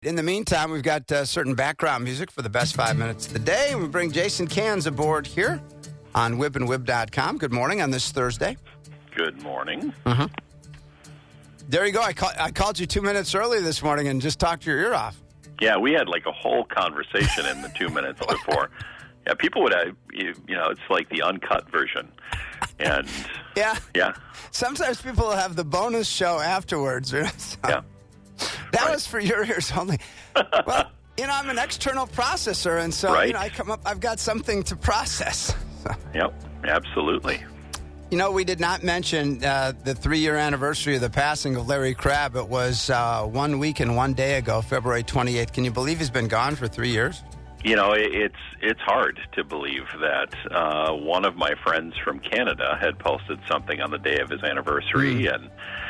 In the meantime, we've got certain background music for the best 5 minutes of the day. We bring Jason Cans aboard here on WibandWib.com. Good morning on this Thursday. Good morning. Mm-hmm. There you go. I called you 2 minutes early this morning and just talked your ear off. Yeah, we had like a whole conversation in the 2 minutes before. Yeah, people would, it's like the uncut version. And yeah. Yeah. Sometimes people have the bonus show afterwards. So. Yeah. That was for your ears only. Well, I'm an external processor, and so right. I come up. I've got something to process. So. Yep, absolutely. We did not mention the 3-year anniversary of the passing of Larry Crabb. It was 1 week and 1 day ago, February 28th. Can you believe he's been gone for 3 years? It's hard to believe that one of my friends from Canada had posted something on the day of his anniversary, and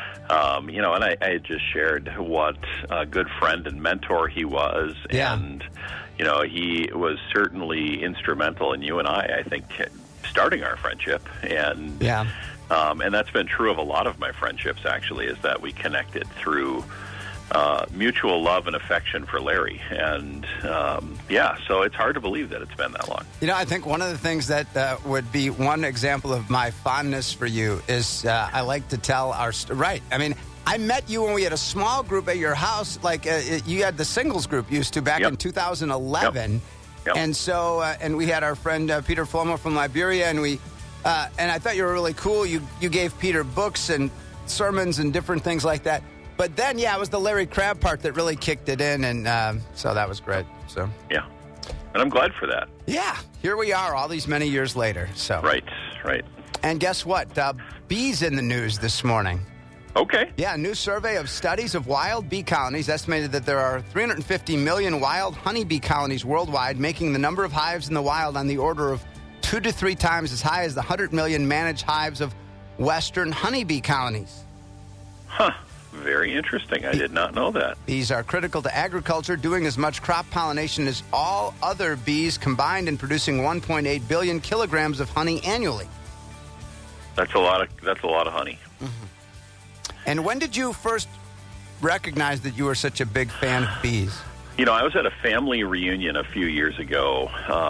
I had just shared what a good friend and mentor he was, and he was certainly instrumental in you and I think, starting our friendship, and that's been true of a lot of my friendships. Actually, is that we connected through mutual love and affection for Larry, and so it's hard to believe that it's been that long. I think one of the things that would be one example of my fondness for you is I like to tell our right. I mean, I met you when we had a small group at your house, like you had the singles group used to back in 2011, Yep. and so and we had our friend Peter Flomo from Liberia, and we and I thought you were really cool. You gave Peter books and sermons and different things like that. But then, it was the Larry Crabb part that really kicked it in, and so that was great. So yeah, and I'm glad for that. Yeah, here we are all these many years later. So Right. And guess what? Bees in the news this morning. Okay. Yeah, a new survey of studies of wild bee colonies estimated that there are 350 million wild honeybee colonies worldwide, making the number of hives in the wild on the order of 2 to 3 times as high as the 100 million managed hives of Western honeybee colonies. Huh. Very interesting. I did not know that. Bees are critical to agriculture, doing as much crop pollination as all other bees combined and producing 1.8 billion kilograms of honey annually. That's a lot of honey. Mm-hmm. And when did you first recognize that you were such a big fan of bees? I was at a family reunion a few years ago,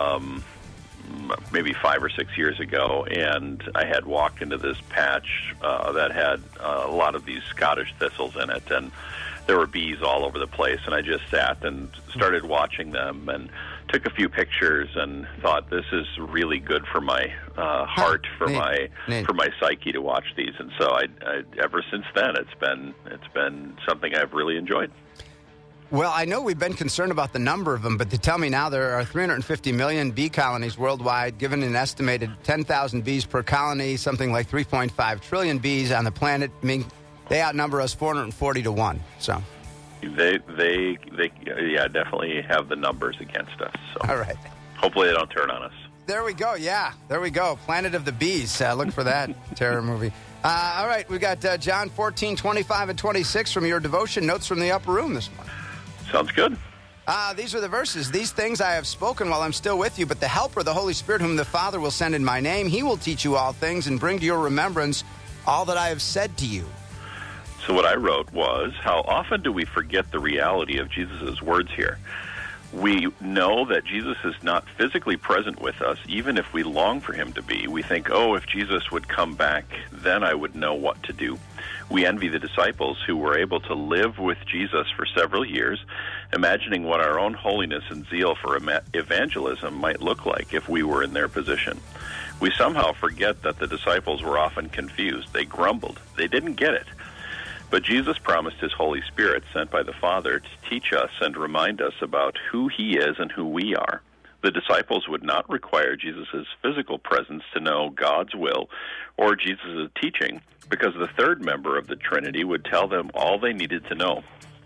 maybe 5 or 6 years ago, and I had walked into this patch that had a lot of these Scottish thistles in it, and there were bees all over the place, and I just sat and started watching them and took a few pictures and thought, this is really good for my heart, for my psyche to watch these. And so I ever since then it's been something I've really enjoyed. Well, I know we've been concerned about the number of them, but to tell me now there are 350 million bee colonies worldwide, given an estimated 10,000 bees per colony, something like 3.5 trillion bees on the planet. I mean, they outnumber us 440 to 1. So they definitely have the numbers against us. So all right. Hopefully they don't turn on us. There we go. Yeah, there we go. Planet of the Bees. Look for that terror movie. All right, we got John 14, 25, and 26 from your devotion notes from the upper room this morning. Sounds good. These are the verses. These things I have spoken while I'm still with you, but the Helper, the Holy Spirit, whom the Father will send in my name, he will teach you all things and bring to your remembrance all that I have said to you. So what I wrote was, how often do we forget the reality of Jesus' words here? We know that Jesus is not physically present with us, even if we long for him to be. We think, if Jesus would come back, then I would know what to do. We envy the disciples who were able to live with Jesus for several years, imagining what our own holiness and zeal for evangelism might look like if we were in their position. We somehow forget that the disciples were often confused. They grumbled. They didn't get it. But Jesus promised his Holy Spirit, sent by the Father, to teach us and remind us about who he is and who we are. The disciples would not require Jesus' physical presence to know God's will or Jesus' teaching, because the third member of the Trinity would tell them all they needed to know.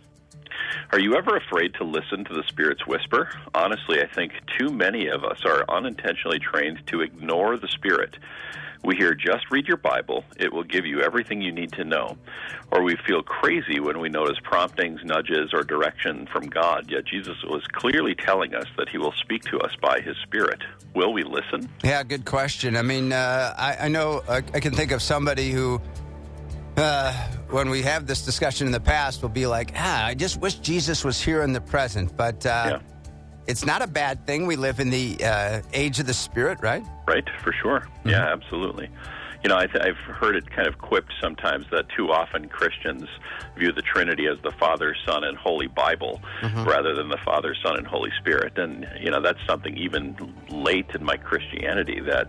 Are you ever afraid to listen to the Spirit's whisper? Honestly, I think too many of us are unintentionally trained to ignore the Spirit. We hear, just read your Bible, it will give you everything you need to know. Or we feel crazy when we notice promptings, nudges, or direction from God, yet Jesus was clearly telling us that he will speak to us by his Spirit. Will we listen? Yeah, good question. I mean, I know I can think of somebody who when we have this discussion in the past, we'll be like, I just wish Jesus was here in the present. But it's not a bad thing. We live in the age of the Spirit, right? Right, for sure. Mm-hmm. Yeah, absolutely. You know, I've heard it kind of quipped sometimes that too often Christians view the Trinity as the Father, Son, and Holy Bible rather than the Father, Son, and Holy Spirit. And, you know, that's something even late in my Christianity that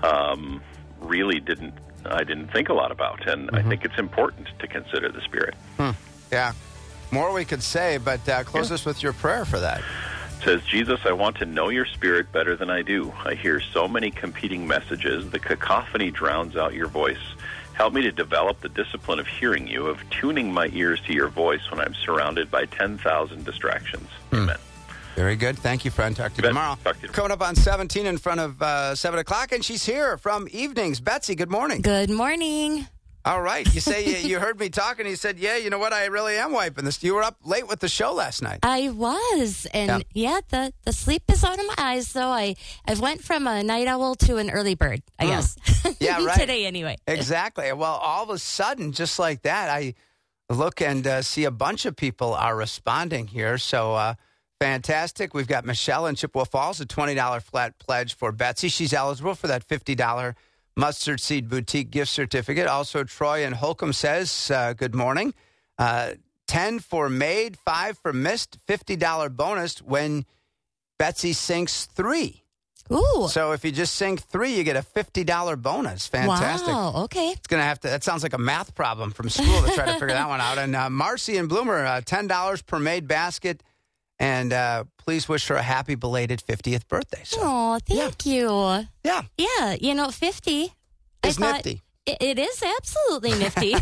really I didn't think a lot about. And I think it's important to consider the Spirit. Yeah. More we could say, but close us with your prayer for that. It says, Jesus, I want to know your Spirit better than I do. I hear so many competing messages. The cacophony drowns out your voice. Help me to develop the discipline of hearing you, of tuning my ears to your voice when I'm surrounded by 10,000 distractions. Amen. Very good. Thank you, friend. Talk to you tomorrow. Coming up on 17 in front of 7 o'clock, and she's here from Evenings. Betsy, good morning. Good morning. All right. You say you heard me talking. You said, yeah, you know what? I really am wiping this. You were up late with the show last night. I was. And, the sleep is out of my eyes, so I went from a night owl to an early bird, I guess. Yeah, right. Today, anyway. Exactly. Well, all of a sudden, just like that, I look and see a bunch of people are responding here. So, fantastic. We've got Michelle in Chippewa Falls, a $20 flat pledge for Betsy. She's eligible for that $50 Mustard Seed Boutique gift certificate. Also, Troy in Holcomb says, good morning. 10 for made, 5 for missed, $50 bonus when Betsy sinks 3. Ooh. So if you just sing 3, you get a $50 bonus. Fantastic. Wow, okay. It's going to that sounds like a math problem from school to try to figure that one out. And Marcy in Bloomer, $10 per made basket. And please wish her a happy belated 50th birthday. So, oh, thank you. Yeah. Yeah, 50. It's nifty. It is absolutely nifty.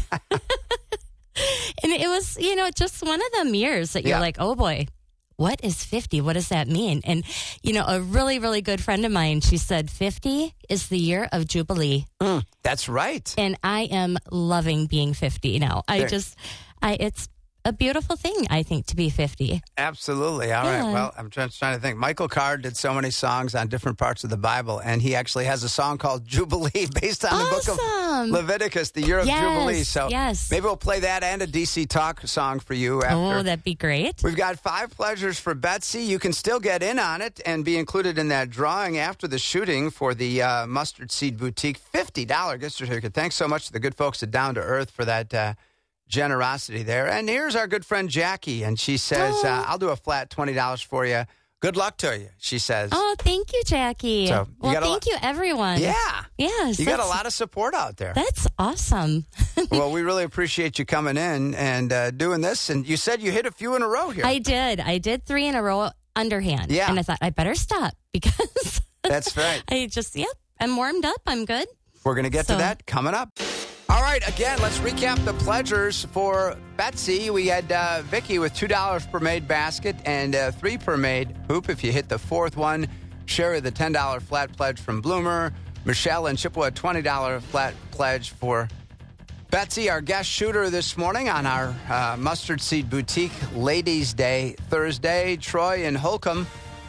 And it was, just one of them years that you're like, oh boy, what is 50? What does that mean? And, a really, really good friend of mine, she said 50 is the year of Jubilee. That's right. And I am loving being 50 now. It's a beautiful thing, I think, to be 50. Absolutely. All right. Well, I'm just trying to think. Michael Card did so many songs on different parts of the Bible, and he actually has a song called Jubilee based on the book of Leviticus, the year of Jubilee. So maybe we'll play that and a DC Talk song for you after. Oh, that'd be great. We've got 5 pleasures for Betsy. You can still get in on it and be included in that drawing after the shooting for the Mustard Seed Boutique $50 gift certificate. Thanks so much to the good folks at Down to Earth for that generosity there. And here's our good friend Jackie, and she says, I'll do a flat $20 for you. Good luck to you, she says. Oh, thank you, Jackie. So thank you, everyone. Yeah. Yes. You got a lot of support out there. That's awesome. Well, we really appreciate you coming in and doing this. And you said you hit a few in a row here. I did 3 in a row underhand. Yeah. And I thought, I better stop because that's right. I'm warmed up. I'm good. We're going to get to that coming up. All right, again, let's recap the pledgers for Betsy. We had Vicky with $2 per made basket and 3 per made hoop. If you hit the 4th one, Sherry the $10 flat pledge from Bloomer. Michelle and Chippewa, $20 flat pledge for Betsy. Our guest shooter this morning on our Mustard Seed Boutique Ladies' Day Thursday. Troy in Holcomb,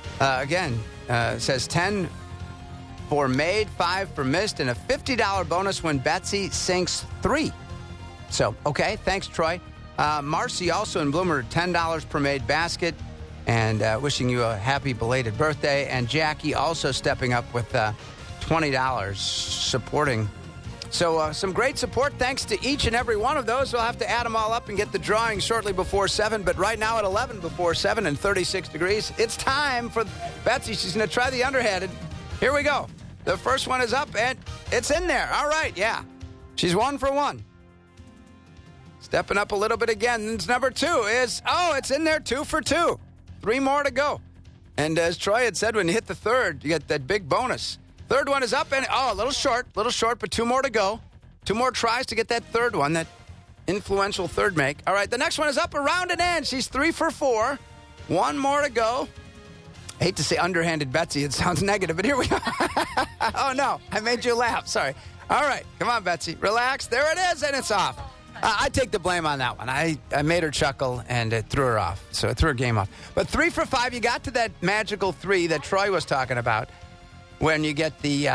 says 10 for made, 5 for missed, and a $50 bonus when Betsy sinks 3. So, okay, thanks, Troy. Marcy, also in Bloomer, $10 per made basket, and wishing you a happy belated birthday. And Jackie also stepping up with $20 supporting. So some great support. Thanks to each and every one of those. We'll have to add them all up and get the drawing shortly before 7. But right now at 11 before 7 and 36 degrees, it's time for Betsy. She's going to try the underhanded. Here we go. The first one is up, and it's in there. All right, yeah. She's 1 for 1. Stepping up a little bit again. And number 2 is, it's in there, 2 for 2. 3 more to go. And as Troy had said, when you hit the 3rd, you get that big bonus. 3rd one is up, and a little short, but 2 more to go. 2 more tries to get that 3rd one, that influential 3rd make. All right, the next one is up, around and in. She's 3 for 4. 1 more to go. I hate to say underhanded Betsy. It sounds negative, but here we go. Oh, no. I made you laugh. Sorry. All right. Come on, Betsy. Relax. There it is, and it's off. I take the blame on that one. I made her chuckle, and it threw her off. So it threw her game off. But 3 for 5, you got to that magical 3 that Troy was talking about when you get the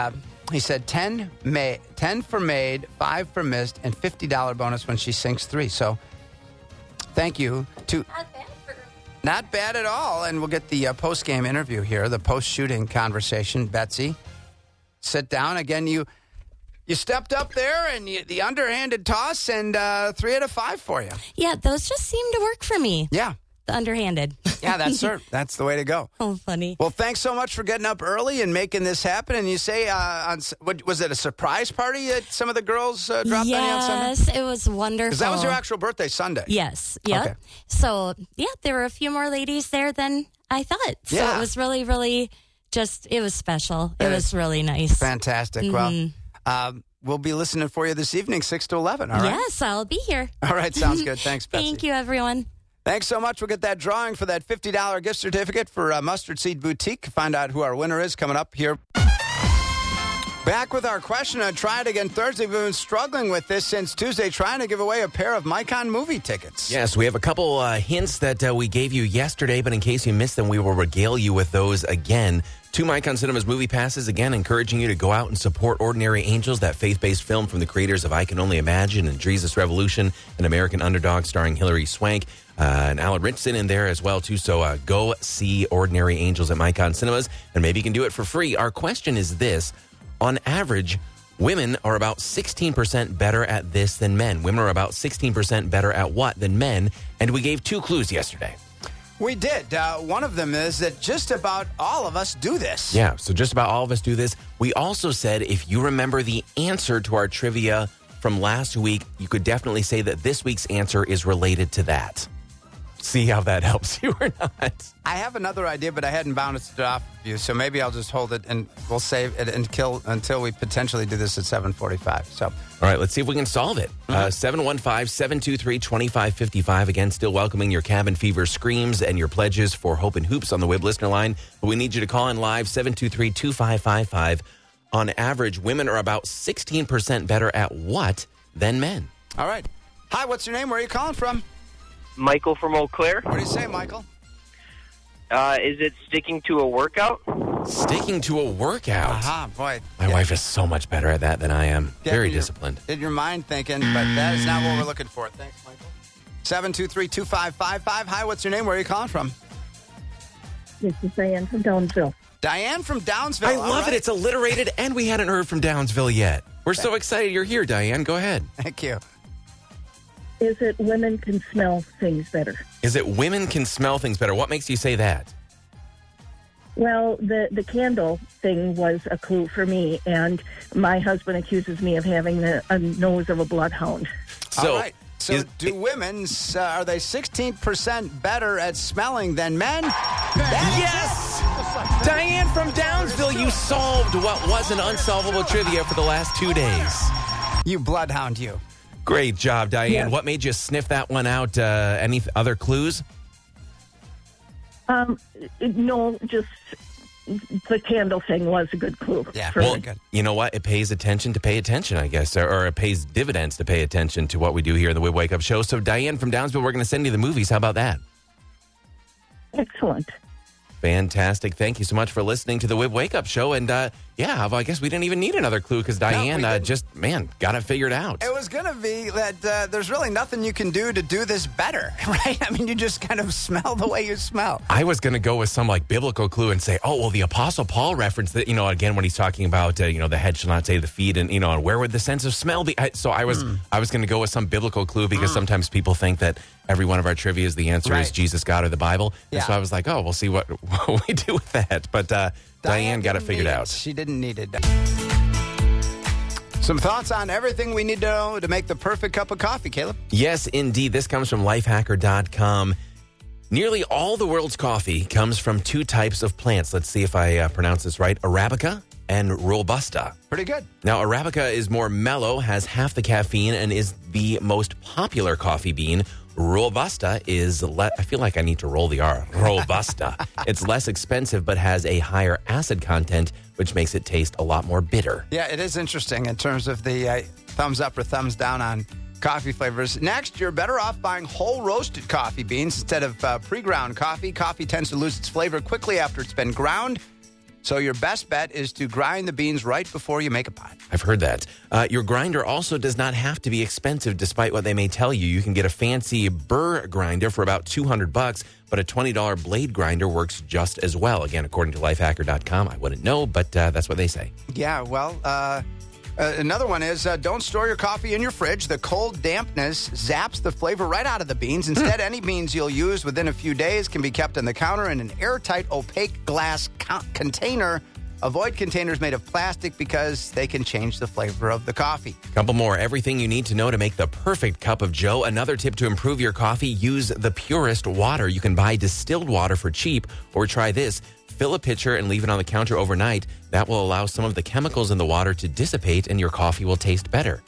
He said 10 for made, 5 for missed, and $50 bonus when she sinks 3. So thank you to... Not bad at all. And we'll get the post-game interview here, the post-shooting conversation. Betsy, sit down. Again, you stepped up there and the underhanded toss and 3 out of 5 for you. Yeah, those just seem to work for me. Yeah. The underhanded. Yeah, that's the way to go. Oh, funny. Well, thanks so much for getting up early and making this happen. And you say, was it a surprise party that some of the girls dropped on you on Sunday? Yes, it was wonderful. Because that was your actual birthday Sunday. Yes. Yep. Okay. So, yeah, there were a few more ladies there than I thought. So Yeah. it was really, really it was special. It was really nice. Fantastic. Mm-hmm. Well, we'll be listening for you this evening, 6 to 11, all right? Yes, I'll be here. All right, sounds good. Thanks, Betsy. Thank you, everyone. Thanks so much. We'll get that drawing for that $50 gift certificate for Mustard Seed Boutique. Find out who our winner is coming up here. Back with our question on Try It Again Thursday. We've been struggling with this since Tuesday, trying to give away a pair of Micon movie tickets. Yes, we have a couple hints that we gave you yesterday, but in case you missed them, we will regale you with those again. 2 Micon Cinemas movie passes, again, encouraging you to go out and support Ordinary Angels, that faith-based film from the creators of I Can Only Imagine and Jesus Revolution, an American Underdog starring Hilary Swank, and Alan Ritchson in there as well, too. So go see Ordinary Angels at Micon Cinemas, and maybe you can do it for free. Our question is this. On average, women are about 16% better at this than men. Women are about 16% better at what than men? And we gave 2 clues yesterday. We did. One of them is that just about all of us do this. Yeah, so just about all of us do this. We also said if you remember the answer to our trivia from last week, you could definitely say that this week's answer is related to that. See how that helps you or not. I have another idea, but I hadn't bounced it off of you, so maybe I'll just hold it and we'll save it until we potentially do this at 7:45. So, all right, let's see if we can solve it. 715-723-2555. Again, still welcoming your Cabin Fever screams and your pledges for Hope and Hoops on the WIB listener line. But we need you to call in live, 723-2555. On average, women are about 16% better at what than men? All right. Hi, what's your name? Where are you calling from? Michael from Eau Claire. What do you say, Michael? Is it sticking to a workout? Sticking to a workout. Aha, boy. My wife is so much better at that than I am. Very Your- disciplined. Did your mind thinking, but that is not what we're looking for. Thanks, Michael. 723-2555. Hi, what's your name? Where are you calling from? This is Diane from Downsville. Diane from Downsville. I love it. It's alliterated, and we hadn't heard from Downsville yet. We're so excited you're here, Diane. Go ahead. Thank you. Is it women can smell things better? Is it women can smell things better? What makes you say that? Well, the candle thing was a clue for me, and my husband accuses me of having a nose of a bloodhound. So, all right. So do women, are they 16% better at smelling than men? Yes! Diane from Downsville, you solved what was an unsolvable trivia for the last 2 days. You bloodhound, you. Great job, Diane. Yes. What made you sniff that one out? Any other clues? No, just the candle thing was a good clue. Yeah, for well, me. good. You know what? It pays attention to pay attention, I guess, or it pays dividends to pay attention to what we do here in the WIB Wake Up Show. So, Diane from Downsville, we're going to send you the movies. How about that? Excellent. Fantastic. Thank you so much for listening to the WIB Wake Up Show. And, yeah, well, I guess we didn't even need another clue because Diane got it figured out. It was going to be that there's really nothing you can do to do this better, right? I mean, you just kind of smell the way you smell. I was going to go with some like biblical clue and say, oh, well, the Apostle Paul referenced that, again, when he's talking about, the head shall not say to the feet and, and where would the sense of smell be? So I was going to go with some biblical clue because sometimes people think that every one of our trivia is the answer is Jesus, God, or the Bible. Yeah. And so I was like, oh, we'll see what we do with that. But Diane got it figured out. She didn't need it. Some thoughts on everything we need to know to make the perfect cup of coffee, Caleb? Yes, indeed. This comes from lifehacker.com. Nearly all the world's coffee comes from 2 types of plants. Let's see if I pronounce this right. Arabica and Robusta. Pretty good. Now, Arabica is more mellow, has half the caffeine, and is the most popular coffee bean. Robusta is, I feel like I need to roll the R. Robusta. It's less expensive, but has a higher acid content, which makes it taste a lot more bitter. Yeah, it is interesting in terms of the thumbs up or thumbs down on coffee flavors. Next, you're better off buying whole roasted coffee beans instead of pre-ground coffee. Coffee tends to lose its flavor quickly after it's been ground. So your best bet is to grind the beans right before you make a pot. I've heard that. Your grinder also does not have to be expensive, despite what they may tell you. You can get a fancy burr grinder for about $200, but a $20 blade grinder works just as well. Again, according to lifehacker.com. I wouldn't know, but that's what they say. Yeah, well, another one is don't store your coffee in your fridge. The cold dampness zaps the flavor right out of the beans. Instead, any beans you'll use within a few days can be kept on the counter in an airtight, opaque glass container. Avoid containers made of plastic because they can change the flavor of the coffee. Couple more. Everything you need to know to make the perfect cup of joe. Another tip to improve your coffee, use the purest water. You can buy distilled water for cheap, or try this. Fill a pitcher and leave it on the counter overnight. That will allow some of the chemicals in the water to dissipate and your coffee will taste better.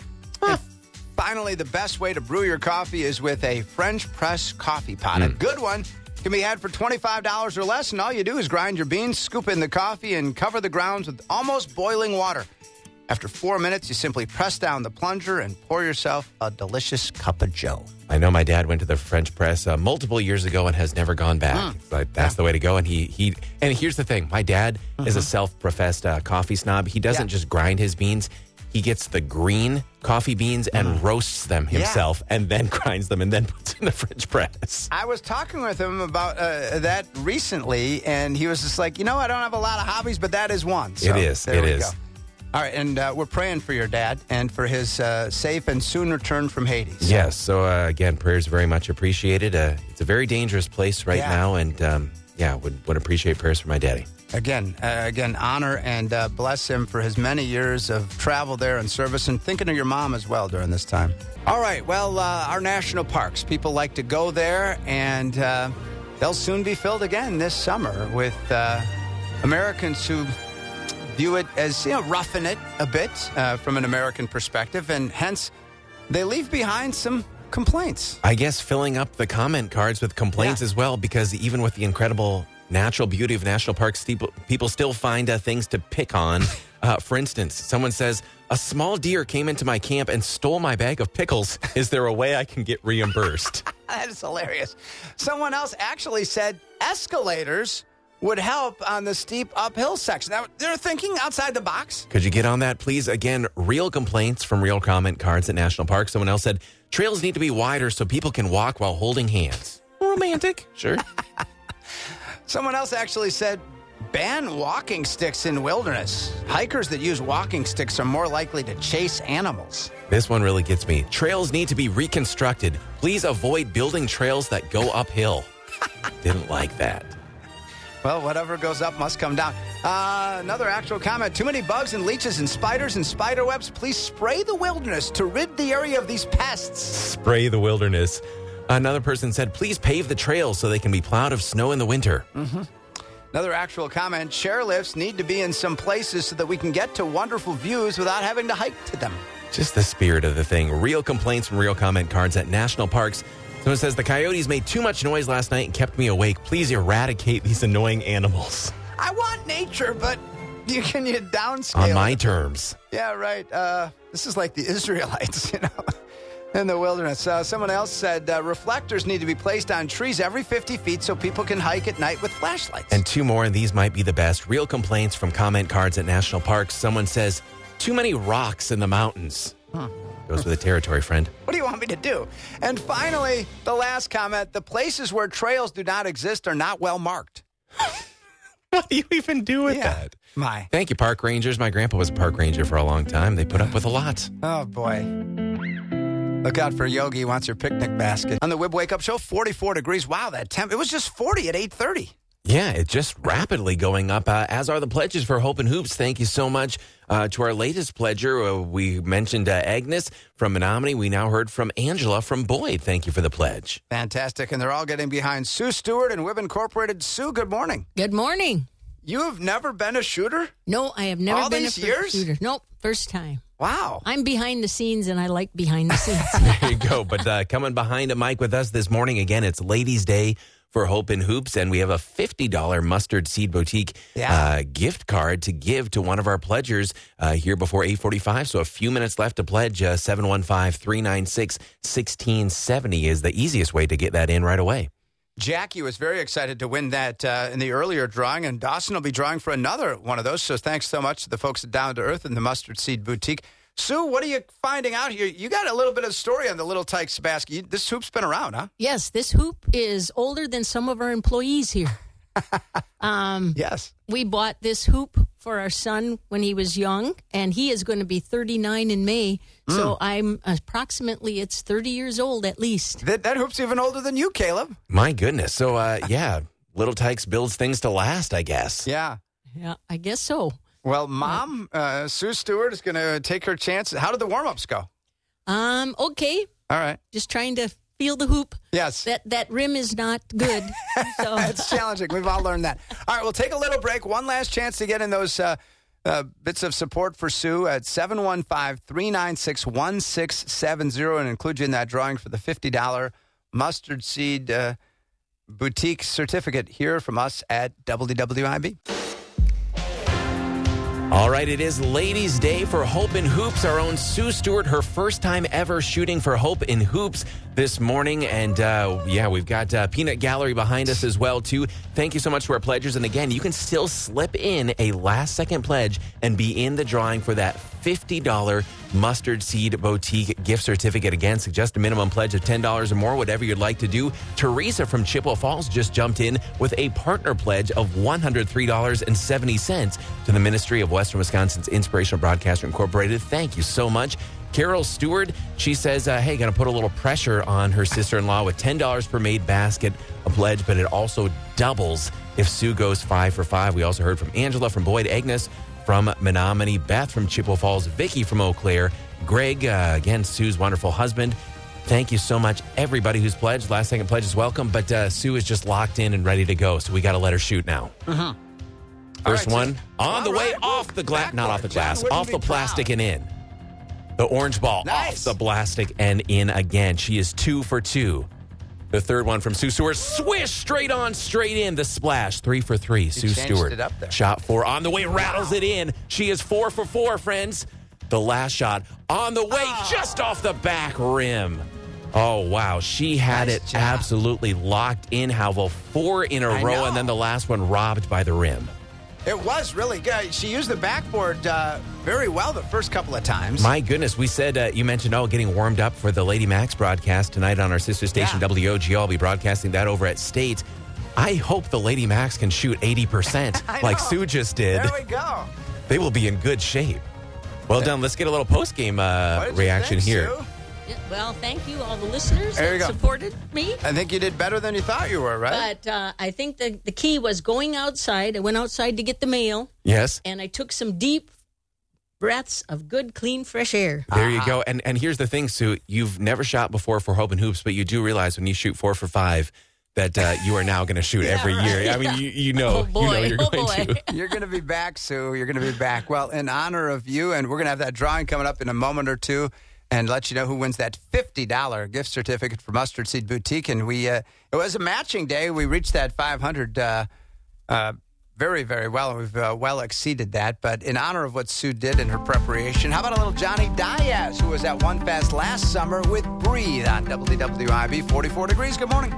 Finally, the best way to brew your coffee is with a French press coffee pot. A good one can be had for $25 or less, and all you do is grind your beans, scoop in the coffee, and cover the grounds with almost boiling water. After 4 minutes, you simply press down the plunger and pour yourself a delicious cup of joe. I know my dad went to the French press multiple years ago and has never gone back. But that's the way to go. And and here's the thing. My dad is a self-professed coffee snob. He doesn't just grind his beans. He gets the green coffee beans and roasts them himself and then grinds them and then puts in the French press. I was talking with him about that recently, and he was just like, I don't have a lot of hobbies, but that is one. So it is. There we go. All right, and we're praying for your dad and for his safe and soon return from Haiti. So. Yes, so again, prayers very much appreciated. It's a very dangerous place right now, and would appreciate prayers for my daddy. Again, honor and bless him for his many years of travel there and service, and thinking of your mom as well during this time. All right, well, our national parks, people like to go there, and they'll soon be filled again this summer with Americans who view it as, roughing it a bit from an American perspective, and hence they leave behind some complaints. I guess filling up the comment cards with complaints as well, because even with the incredible natural beauty of national parks, people still find things to pick on. For instance, someone says, a small deer came into my camp and stole my bag of pickles. Is there a way I can get reimbursed? That is hilarious. Someone else actually said escalators would help on the steep uphill section. Now, they're thinking outside the box. Could you get on that, please? Again, real complaints from real comment cards at national parks. Someone else said, trails need to be wider so people can walk while holding hands. Romantic. Sure. Someone else actually said, ban walking sticks in wilderness. Hikers that use walking sticks are more likely to chase animals. This one really gets me. Trails need to be reconstructed. Please avoid building trails that go uphill. Didn't like that. Well, whatever goes up must come down. Another actual comment. Too many bugs and leeches and spiders and spider webs. Please spray the wilderness to rid the area of these pests. Spray the wilderness. Another person said, please pave the trails so they can be plowed of snow in the winter. Another actual comment. Chairlifts need to be in some places so that we can get to wonderful views without having to hike to them. Just the spirit of the thing. Real complaints from real comment cards at national parks. Someone says, the coyotes made too much noise last night and kept me awake. Please eradicate these annoying animals. I want nature, but can you downscale on my it? Terms. Yeah, right. This is like the Israelites, in the wilderness. Someone else said reflectors need to be placed on trees every 50 feet so people can hike at night with flashlights. And two more, and these might be the best. Real complaints from comment cards at national parks. Someone says, too many rocks in the mountains. Goes with the territory, friend. What do you want me to do? And finally, the last comment. The places where trails do not exist are not well marked. What do you even do with that? Thank you, park rangers. My grandpa was a park ranger for a long time. They put up with a lot. Oh, boy. Look out for Yogi. He wants your picnic basket. On the Wib Wake Up Show, 44 degrees. Wow, that temp. It was just 40 at 8:30. Yeah, it's just rapidly going up, as are the pledges for Hope and Hoops. Thank you so much to our latest pledger. We mentioned Agnes from Menominee. We now heard from Angela from Boyd. Thank you for the pledge. Fantastic. And they're all getting behind Sue Stewart and Wib Incorporated. Sue, good morning. Good morning. You have never been a shooter? No, I have never all been these a years? shooter. Nope, first time. Wow. I'm behind the scenes, and I like behind the scenes. There you go. But coming behind a mic with us this morning, again, it's Ladies' Day for Hope and Hoops, and we have a $50 Mustard Seed Boutique gift card to give to one of our pledgers here before 8:45. So a few minutes left to pledge. 715-396-1670 is the easiest way to get that in right away. Jackie was very excited to win that in the earlier drawing, and Dawson will be drawing for another one of those. So thanks so much to the folks at Down to Earth and the Mustard Seed Boutique. Sue, what are you finding out here? You got a little bit of story on the Little Tykes basket. This hoop's been around, huh? Yes, this hoop is older than some of our employees here. Yes. We bought this hoop for our son when he was young, and he is going to be 39 in May. So I'm approximately, it's 30 years old at least. That hoop's even older than you, Caleb. My goodness. So, yeah, Little Tykes builds things to last, I guess. Yeah. Yeah, I guess so. Well, Mom, Sue Stewart is going to take her chance. How did the warm-ups go? Okay. All right. Just trying to feel the hoop. Yes. That rim is not good. So It's challenging. We've all learned that. All right, we'll take a little break. One last chance to get in those bits of support for Sue at 715-396-1670 and include you in that drawing for the $50 Mustard Seed Boutique certificate here from us at WWIB. All right, it is Ladies' Day for Hope in Hoops. Our own Sue Stewart, her first time ever shooting for Hope in Hoops this morning. And, we've got Peanut Gallery behind us as well, too. Thank you so much to our pledgers. And, again, you can still slip in a last-second pledge and be in the drawing for that $50 Mustard Seed Boutique gift certificate. Again, suggest a minimum pledge of $10 or more, whatever you'd like to do. Teresa from Chippewa Falls just jumped in with a partner pledge of $103.70 to the Ministry of Western Wisconsin's Inspirational Broadcaster Incorporated. Thank you so much. Carol Stewart, she says, hey, going to put a little pressure on her sister-in-law with $10 per made basket, a pledge, but it also doubles if Sue goes 5 for 5. We also heard from Angela from Boyd, Agnes from Menominee, Beth from Chippewa Falls, Vicky from Eau Claire, Greg, again, Sue's wonderful husband. Thank you so much, everybody who's pledged. Last second pledge is welcome, but Sue is just locked in and ready to go, so we got to let her shoot now. Mm-hmm. First right, one, so, on the way, right, off the glass, not off the glass, John off the wouldn't be plastic proud. and in. The orange ball Nice. off the plastic and in again. She is 2 for 2. The third one from Sue Stewart, swish, straight on, straight in, the splash, 3 for 3. Sue changed Stewart, it up there. shot 4 on the way, rattles it in. She is 4 for 4, friends. The last shot on the way, just off the back rim. Oh, wow. She had Nice it job. absolutely locked in, Halvo, 4 in a I row, know. and then the last one robbed by the rim. It was really good. She used the backboard very well the first couple of times. My goodness, we said, you mentioned, getting warmed up for the Lady Max broadcast tonight on our sister station, Yeah. WOGL. I'll be broadcasting that over at State. I hope the Lady Max can shoot 80% I like know. Sue just did. There we go. They will be in good shape. Well done. Let's get a little post-game What did you reaction think, here. Sue? yeah, well, thank you, all the listeners There you that go. supported me. I think you did better than you thought you were, right? But I think the key was going outside. I went outside to get the mail, Yes. and I took some deep breaths of good, clean, fresh air. There you go. And here's the thing, Sue. You've never shot before for Hope and Hoops, but you do realize when you shoot 4 for 5 that you are now going to shoot every year. I mean, you know, Oh, boy. you know you're Oh, going boy. to. You're going to be back, Sue. You're going to be back. Well, in honor of you, and we're going to have that drawing coming up in a moment or two and let you know who wins that $50 gift certificate for Mustard Seed Boutique. And it was a matching day. We reached that 500 very, very well. We've well exceeded that. But in honor of what Sue did in her preparation, how about a little Johnny Diaz, who was at One Fest last summer with Breathe on WWIB 44 degrees. Good morning.